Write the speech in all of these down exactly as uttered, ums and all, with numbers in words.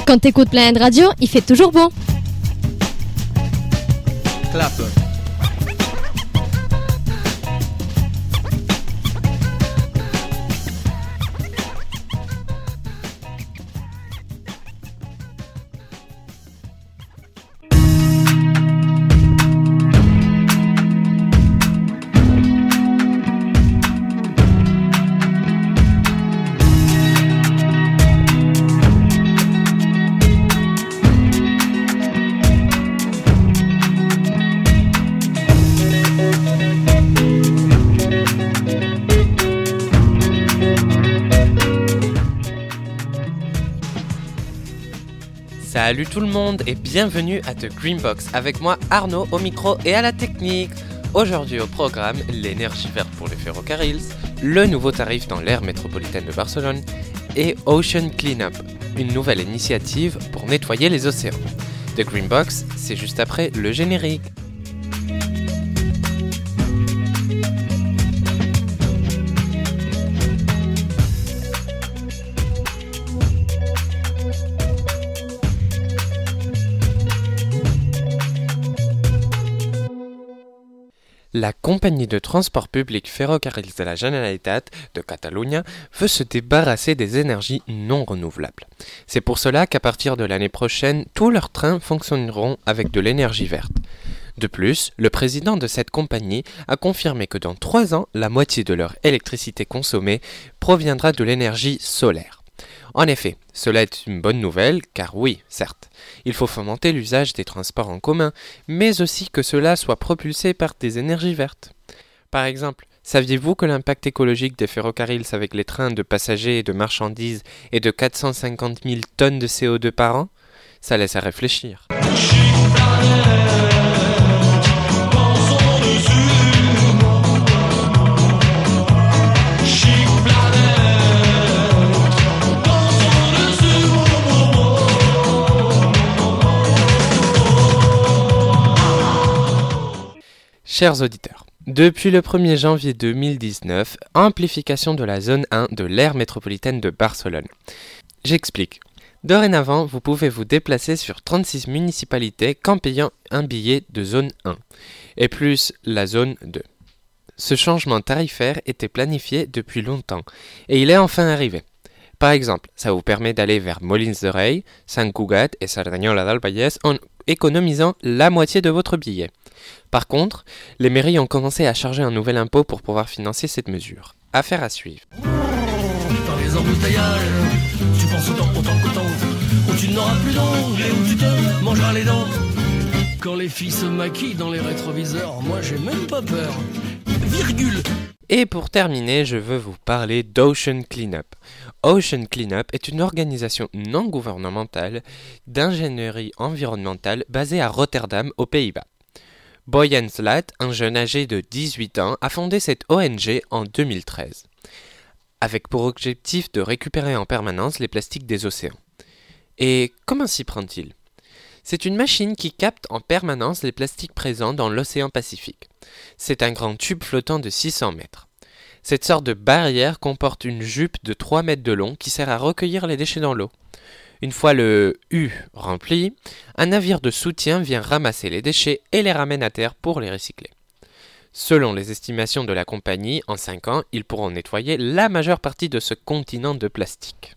Quand t'écoutes Planète Radio, il fait toujours bon. Clap. Salut tout le monde et bienvenue à The Green Box avec moi Arnaud au micro et à la technique. Aujourd'hui au programme, l'énergie verte pour les ferrocarrils, le nouveau tarif dans l'aire métropolitaine de Barcelone et Ocean Cleanup, une nouvelle initiative pour nettoyer les océans. The Green Box, c'est juste après le générique. La compagnie de transport public Ferrocarrils de la Generalitat de Catalunya veut se débarrasser des énergies non renouvelables. C'est pour cela qu'à partir de l'année prochaine, tous leurs trains fonctionneront avec de l'énergie verte. De plus, le président de cette compagnie a confirmé que dans trois ans, la moitié de leur électricité consommée proviendra de l'énergie solaire. En effet, cela est une bonne nouvelle, car oui, certes, il faut fomenter l'usage des transports en commun, mais aussi que cela soit propulsé par des énergies vertes. Par exemple, saviez-vous que l'impact écologique des ferrocarrils avec les trains de passagers et de marchandises est de quatre cent cinquante mille tonnes de C O deux par an ? Ça laisse à réfléchir. Chers auditeurs, depuis le premier janvier deux mille dix-neuf, amplification de la zone un de l'aire métropolitaine de Barcelone. J'explique. Dorénavant, vous pouvez vous déplacer sur trente-six municipalités qu'en payant un billet de zone un, et plus la zone deux. Ce changement tarifaire était planifié depuis longtemps, et il est enfin arrivé. Par exemple, ça vous permet d'aller vers Molins de Rei, Sant Cugat et Cerdanyola del Vallès en économisant la moitié de votre billet. Par contre, les mairies ont commencé à charger un nouvel impôt pour pouvoir financer cette mesure. Affaire à suivre. Dans les embouteillages, tu penses autant, autant qu'autant, où tu n'auras plus d'ongles et où tu te mangeras les dents. Quand les filles se maquillent dans les rétroviseurs, moi j'ai même pas peur. Virgule. Et pour terminer, je veux vous parler d'Ocean Cleanup. Ocean Cleanup est une organisation non gouvernementale d'ingénierie environnementale basée à Rotterdam, aux Pays-Bas. Boyan Slat, un jeune âgé de dix-huit ans, a fondé cette O N G en deux mille treize, avec pour objectif de récupérer en permanence les plastiques des océans. Et comment s'y prend-il ? C'est une machine qui capte en permanence les plastiques présents dans l'océan Pacifique. C'est un grand tube flottant de six cents mètres. Cette sorte de barrière comporte une jupe de trois mètres de long qui sert à recueillir les déchets dans l'eau. Une fois le U rempli, un navire de soutien vient ramasser les déchets et les ramène à terre pour les recycler. Selon les estimations de la compagnie, en cinq ans, ils pourront nettoyer la majeure partie de ce continent de plastique.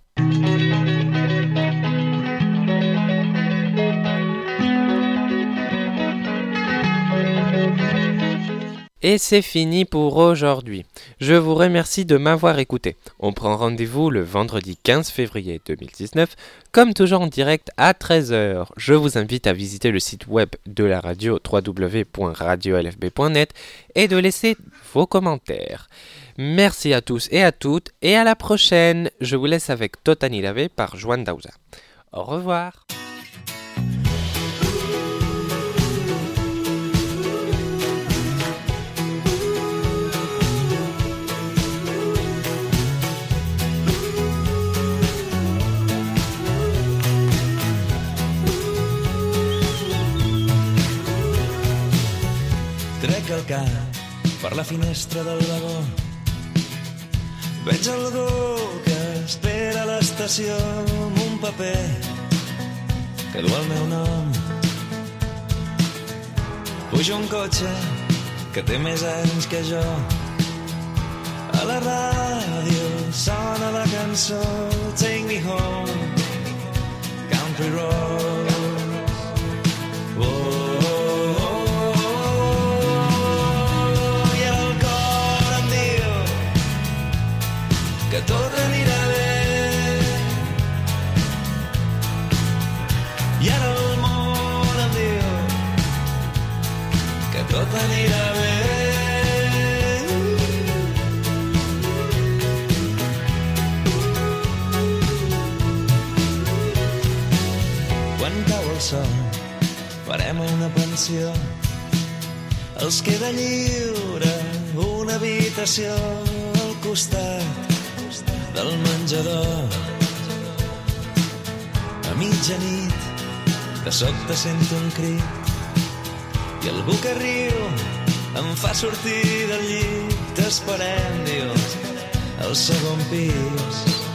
Et c'est fini pour aujourd'hui. Je vous remercie de m'avoir écouté. On prend rendez-vous le vendredi quinze février deux mille dix-neuf, comme toujours en direct à treize heures. Je vous invite à visiter le site web de la radio w w w point radio l f b point net et de laisser vos commentaires. Merci à tous et à toutes et à la prochaine. Je vous laisse avec Tota Nirabe par Joan Dauza. Au revoir. Trec el cap per la finestra del vagó. Veig algú que espera a l'estació amb un paper que du el meu nom. Pujo un cotxe que té més anys que jo. A la ràdio sona la cançó Take Me Home, Country Road. Oh, oh, oh, oh. I el cor em diu que tot anirà bé. I ara el món em diu que tot anirà bé. Quan cau el sol farem una pensió. Els queda lliure una habitació al costat del menjador. A mitjanit de sobte sento un crit i algú que riu em fa sortir del llit. T'esperem, dius, al segon pis.